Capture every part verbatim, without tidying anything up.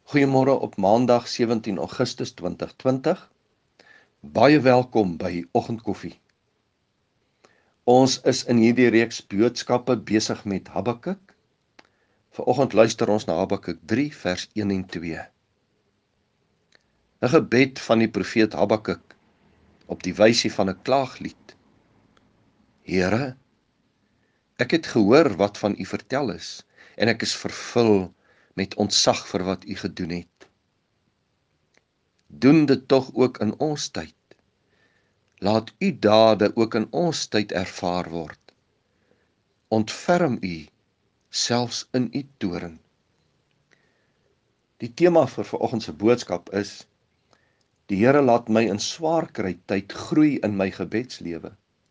Goeiemôre op Maandag sewentien Augustus twintig twintig. Baie welkom by Oggendkoffie. Ons is in hierdie reeks boodskappe besig met Habakuk. Vanoggend luister ons na Habakuk drie vers een en twee. 'n Gebed van die profeet Habakuk op die wysie van 'n klaaglied. Here, ek het gehoor wat van U vertel is en ek is vervul met ontzag vir wat U gedoen het. Doen dit tog ook in ons tyd. Laat U dade ook in ons tyd ervaar word. Ontferm U selfs in U toorn. Die tema vir vanoggend se boodskap is: Die Here laat my in swaar kry tyd groei in my gebedslewe.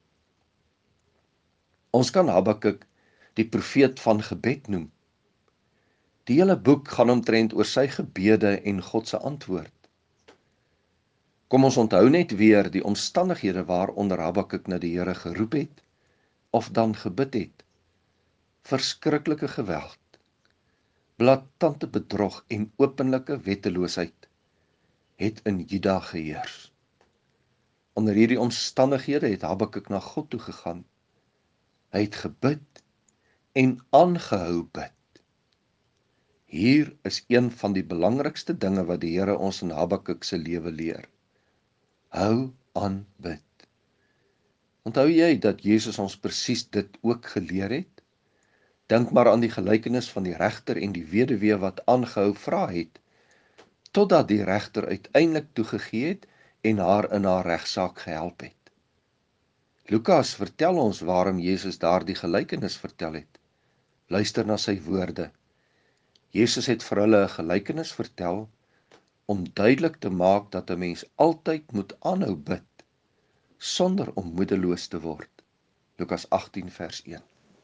Ons kan Habakuk die profeet van gebed noem. Die hele boek gaan omtrent oor sy gebede en God se antwoord. Kom ons onthou net weer die omstandighede waaronder Habakuk na die Here geroep het of dan gebid het. Verskriklike geweld, blaatante bedrog en openlike wetteloosheid het in Juda geheers. Onder hierdie omstandighede het Habakuk na God toe gegaan. Hy het gebid en aangehou bid. Hier is een van die belangrikste dinge wat die Here ons in Habakuk se lewe leer. Hou aan bid. Onthou jy dat Jesus ons presies dit ook geleer het? Dink maar aan die gelykenis van die regter en die weduwee wat aangehou vra het, totdat die regter uiteindelik toegegee het en haar in haar regsaak gehelp het. Lukas vertel ons waarom Jesus daardie gelykenis vertel het. Luister na sy woorde. Jesus het vir hulle 'n gelykenis vertel om duidelik te maak dat 'n mens altyd moet aanhou bid sonder om moedeloos te word. Lukas agtien vers een.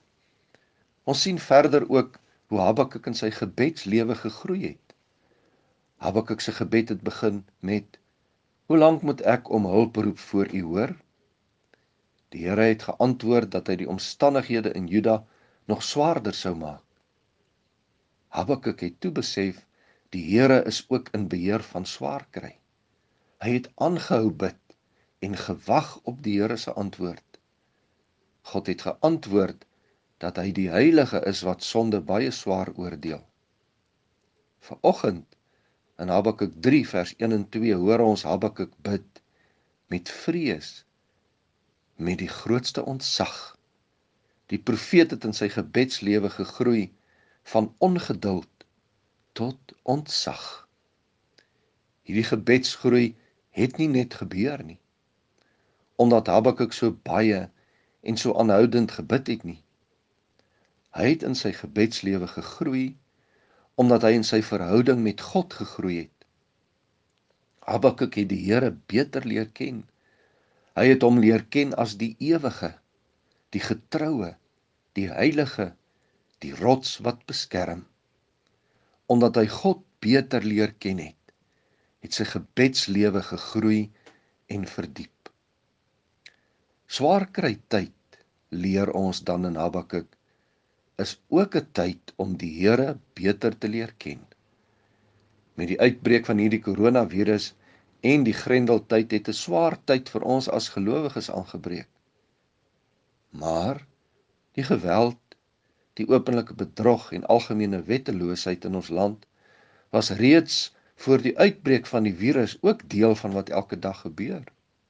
Ons sien verder ook hoe Habakuk in sy gebedslewe gegroei het. Habakuk se gebed het begin met: Hoe lank moet ek om hulp roep voor U hoor? Die Here het geantwoord dat hy die omstandighede in Juda nog swaarder sou maak. Habakuk het toe besef, die Here is ook in beheer van swaar kry. Hy het aangehou bid en gewag op die Here se antwoord. God het geantwoord dat hy die heilige is wat sonde baie swaar oordeel. Vanoggend in Habakuk drie vers een en twee hoor ons Habakuk bid met vrees, met die grootste ontzag. Die profeet het in sy gebedslewe gegroei van ongeduld tot ontzag. Hierdie gebedsgroei het nie net gebeur nie, omdat Habakuk so baie en so aanhoudend gebid het nie. Hy het in sy gebedslewe gegroei, omdat hy in sy verhouding met God gegroei het. Habakuk het die Here beter leer ken. Hy het hom leer ken as die ewige, die getroue, die heilige, die rots wat beskerm. Omdat hy God beter leer ken het, het sy gebedslewe gegroei en verdiep. Swaar kry tyd, leer ons dan in Habakuk, is ook 'n tyd om die Here beter te leer ken. Met die uitbreek van hierdie coronavirus en die grendeltyd het 'n swaar tyd vir ons as gelowiges aangebreek. Maar die geweld, die openlike bedrog en algemene wetteloosheid in ons land was reeds voor die uitbreek van die virus ook deel van wat elke dag gebeur.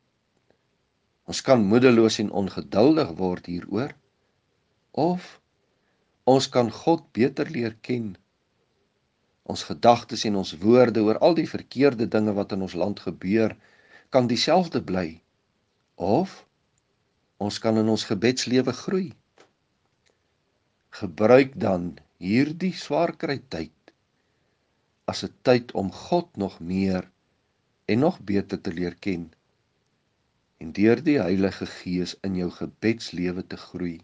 Ons kan moedeloos en ongeduldig word hieroor, of ons kan God beter leer ken. Ons gedagtes en ons woorde oor al die verkeerde dinge wat in ons land gebeur, kan dieselfde bly, of ons kan in ons gebedslewe groei. Gebruik dan hierdie swaar kry tyd as 'n tyd om God nog meer en nog beter te leer ken en deur die Heilige Gees in jou gebedslewe te groei.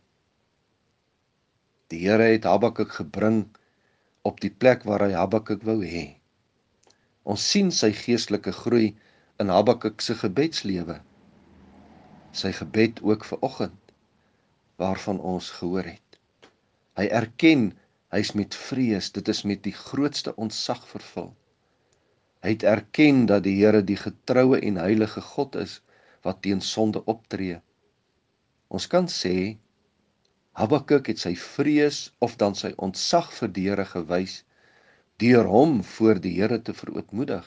Die Here het Habakuk gebring op die plek waar hy Habakuk wou hê. Ons sien sy geestelike groei in Habakuk se gebedslewe. Sy gebed ook vanoggend, waarvan ons gehoor het. Hy erken, hy is met vrees, dit is met die grootste ontzag vervul. Hy het erken dat die Here die getroue en heilige God is, wat teen sonde optree. Ons kan sê, Habakuk het sy vrees of dan sy ontzag vir die Here gewys, deur hom voor die Here te verootmoedig.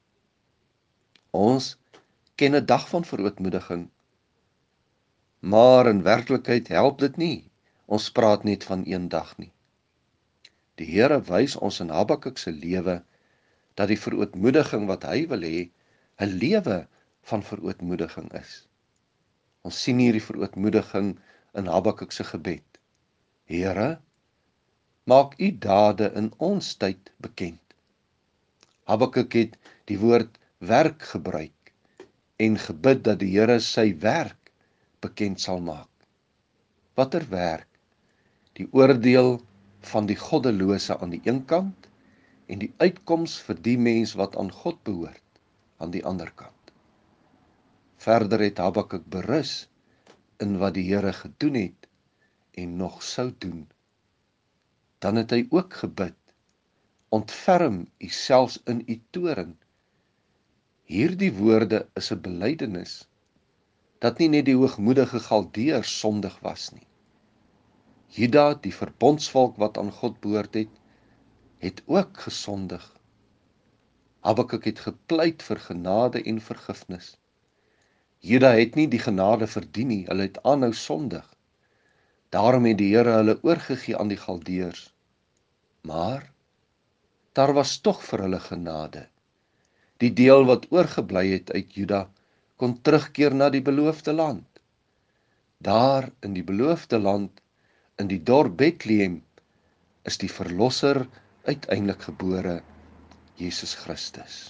Ons ken 'n dag van verootmoediging, maar in werklikheid help dit nie. Ons praat net van een dag nie. Die Here wys ons in Habakuk se lewe dat die verootmoediging wat hy wil hê, 'n lewe van verootmoediging is. Ons sien hier die verootmoediging in Habakuk se gebed. Here, maak u dade in ons tyd bekend. Habakuk het die woord werk gebruik en gebid dat die Here sy werk bekend sal maak. Watter werk? Die oordeel van die goddelose aan die een kant en die uitkoms vir die mens wat aan God behoort aan die ander kant. Verder het Habakuk berus in wat die Here gedoen het en nog sou doen. Dan het hy ook gebid, ontferm u selfs in u toorn. Hierdie woorde is 'n belydenis dat nie net die hoogmoedige Galdeër sondig was nie. Juda, die verbondsvolk wat aan God behoort het, het ook gesondig. Habakuk het gepleit vir genade en vergifnis. Juda het nie die genade verdien nie, hulle het aanhou sondig. Daarom het die Here hulle oorgegee aan die Galdeërs. Maar daar was tog vir hulle genade. Die deel wat oorgebly het uit Juda kon terugkeer na die beloofde land. Daar in die beloofde land, in die dorp Bethlehem, is die verlosser uiteindelik gebore, Jesus Christus.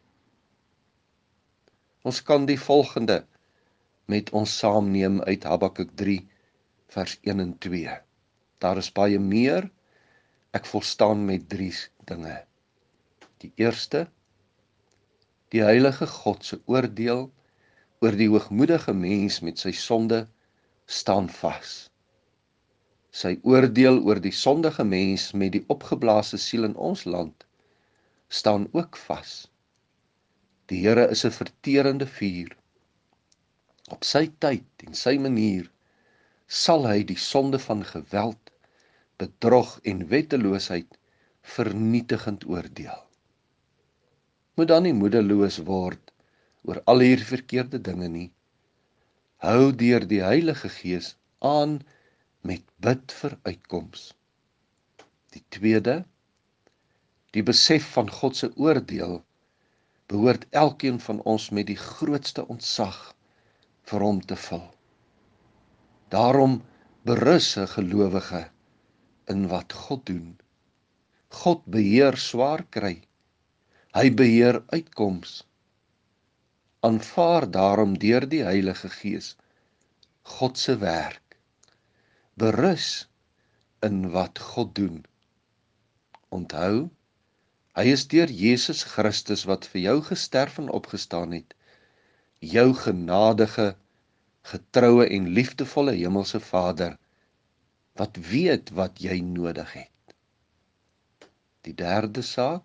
Ons kan die volgende met ons saamneem uit Habakuk drie, vers een en twee. Daar is baie meer, ek volstaan met drie dinge. Die eerste, die heilige God se oordeel oor die hoogmoedige mens met sy sonde staan vas. Sy oordeel oor die sondige mens met die opgeblaasde siel in ons land staan ook vas. Die Here is 'n verterende vuur. Op sy tyd en sy manier sal hy die sonde van geweld, bedrog en wetteloosheid vernietigend oordeel. Moet dan nie moedeloos word oor al hierdie verkeerde dinge nie. Hou deur die Heilige Gees aan met bid vir uitkoms. Die tweede, die besef van God se oordeel behoort elkeen van ons met die grootste ontzag vir hom te vul. Daarom berus 'n gelowige in wat God doen. God beheer swaar kry. Hy beheer uitkoms. Aanvaar daarom deur die Heilige Gees God se werk. Berus in wat God doen. Onthou, hy is deur Jesus Christus wat vir jou gesterf en opgestaan het, jou genadige, getroue en liefdevolle hemelse Vader, wat weet wat jy nodig het. Die derde saak,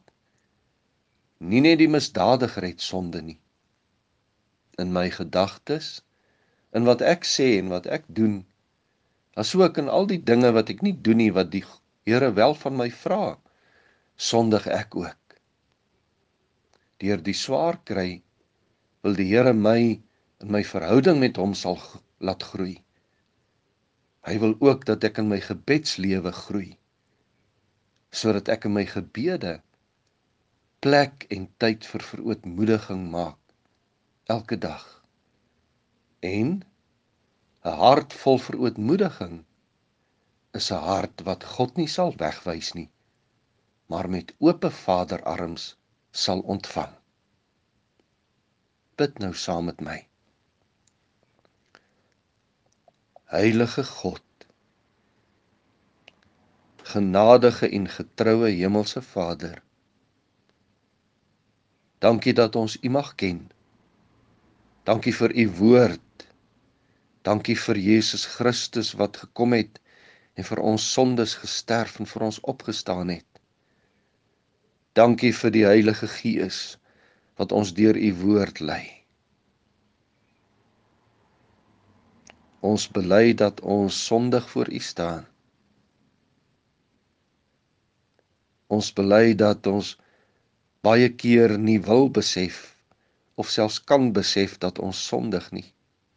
nie net die misdadiger het sonde nie. In my gedagtes, in wat ek sê en wat ek doen, asook in al die dinge wat ek nie doen nie, wat die Here wel van my vra, sondig ek ook. Deur die swaar kry, wil die Here my in my verhouding met hom sal laat groei. Hy wil ook dat ek in my gebedslewe groei, sodat ek in my gebede plek en tyd vir verootmoediging maak, elke dag. En 'n hart vol verootmoediging is 'n hart wat God nie sal wegwys nie, maar met ope vaderarms sal ontvang. Bid nou saam met my. Heilige God, genadige en getroue hemelse Vader, dankie dat ons U mag ken. Dankie vir U woord. Dankie vir Jesus Christus wat gekom het en vir ons sondes gesterf en vir ons opgestaan het. Dankie vir die Heilige Gees wat ons deur u woord lei. Ons bely dat ons sondig voor u staan. Ons bely dat ons baie keer nie wil besef, of selfs kan besef dat ons sondig nie.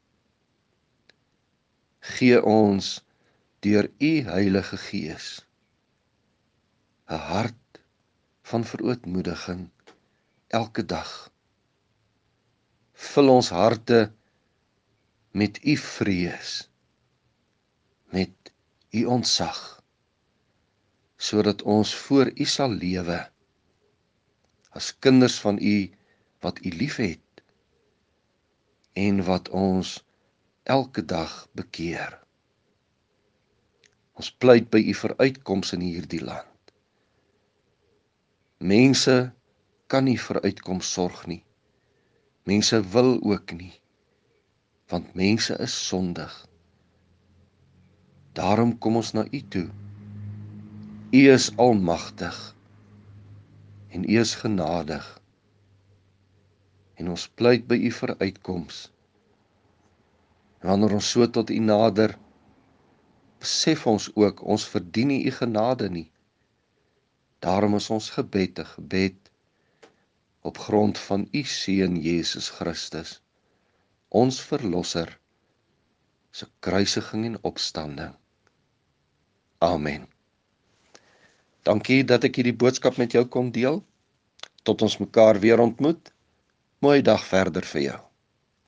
Gee ons deur u Heilige Gees 'n hart van verootmoediging elke dag. Vul ons harte met u vrees, met u ontzag, sodat ons voor u sal lewe as kinders van u wat u liefhet en wat ons elke dag bekeer. Ons pleit by u vir uitkoms in hierdie land. Mense kan nie vir uitkoms sorg nie. Mense wil ook nie, want mense is sondig. Daarom kom ons na u toe. U is almagtig en u is genadig. En ons pleit by u vir uitkoms. En wanneer ons so tot u nader, besef ons ook, ons verdien nie u genade nie. Daarom is ons gebed 'n gebed op grond van u Seun Jesus Christus, ons Verlosser, se kruisiging en opstanding. Amen. Dankie dat ek hierdie boodskap met jou kon deel. Tot ons mekaar weer ontmoet. Mooi dag verder vir jou.